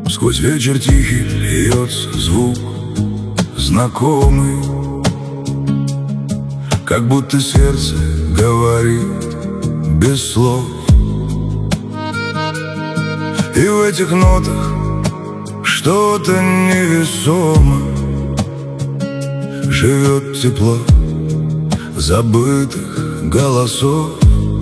Сквозь вечер тихий льется звук знакомый, как будто сердце говорит без слов. И в этих нотах что-то невесомо живет тепло забытых голосов.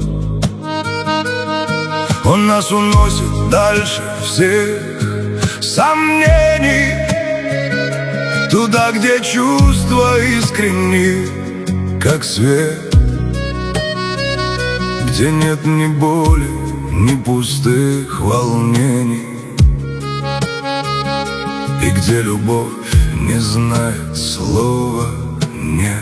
Он нас уносит дальше всех сомнений, туда, где чувства искренни, как свет, где нет ни боли, ни пустых волнений, и где любовь не знает слова «нет».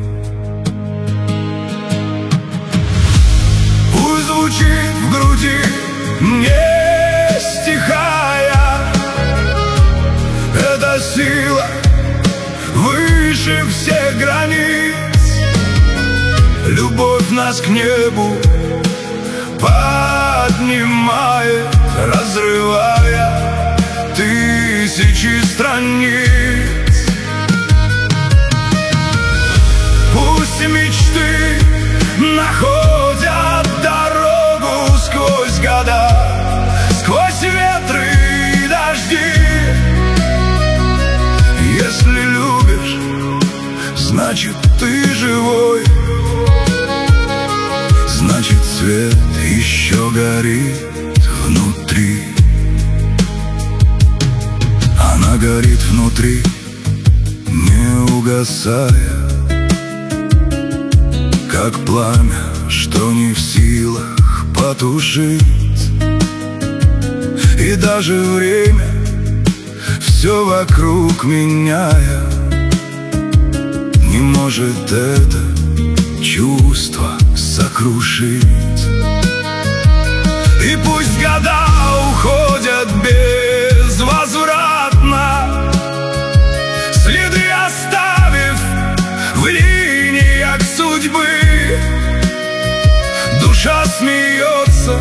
Пусть звучит в груди, не стихая, эта сила выше всех границ. Любовь нас к небу поднимает, разрывая тысячи страниц. Пусть мечты находят дорогу сквозь года, сквозь ветры и дожди. Если любишь, значит ты живой, значит свет еще горит внутри. Она горит внутри, не угасая, как пламя, что не в силах потушить. И даже время, все вокруг меняя, не может это чувство сокрушить. И пусть года уходят безвозвратно, следы оставив в линиях судьбы. Душа смеется,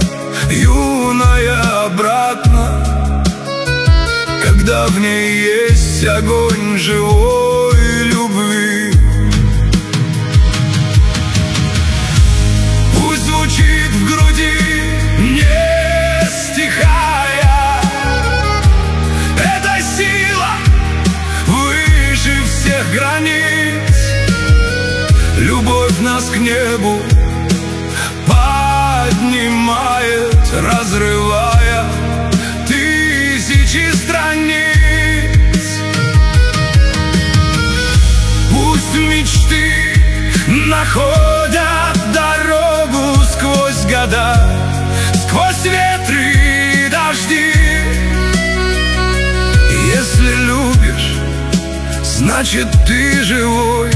юная обратно, когда в ней есть огонь живой любви. Пусть звучит в груди, не стихая, эта сила выше всех границ. Любовь нас к небу поднимает, разрывая тысячи страниц. Пусть мечты находят дорогу сквозь года, сквозь ветры и дожди. Если любишь, значит ты живой,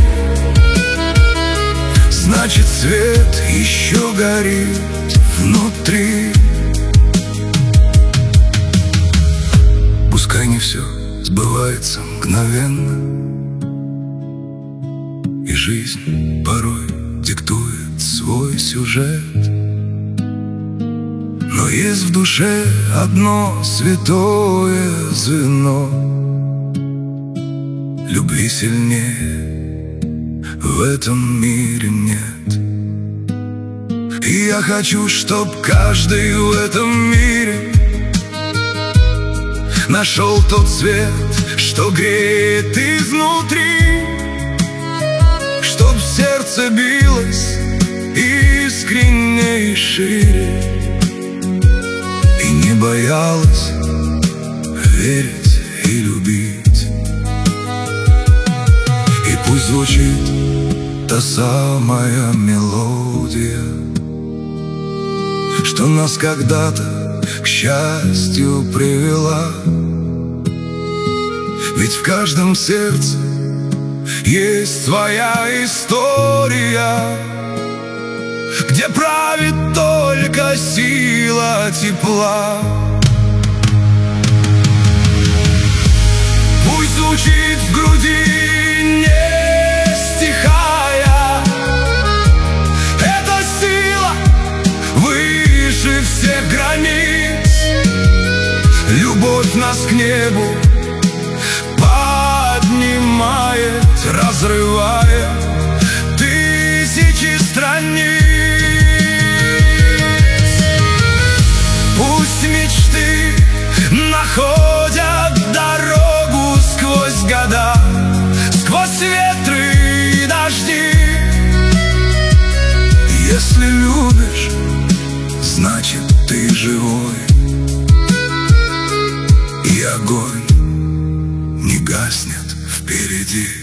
значит свет еще горит внутри. Пускай не все сбывается мгновенно, и жизнь порой диктует свой сюжет, но есть в душе одно святое звено. Любви сильнее в этом мире нет. И я хочу, чтоб каждый в этом мире нашел тот свет, что греет изнутри, чтоб сердце билось искренне и шире, и не боялось верить и любить. И пусть звучит та самая мелодия, что нас когда-то к счастью привела. Ведь в каждом сердце есть своя история, где правит только сила тепла. Пусть звучит в груди, не стихая, эта сила выше всех границ. Любовь нас к небу поднимает, разрывая тысячи страниц. Пусть мечты находят дорогу сквозь года, сквозь ветры и дожди. Если любишь, значит ты живой, и огонь не гаснет впереди.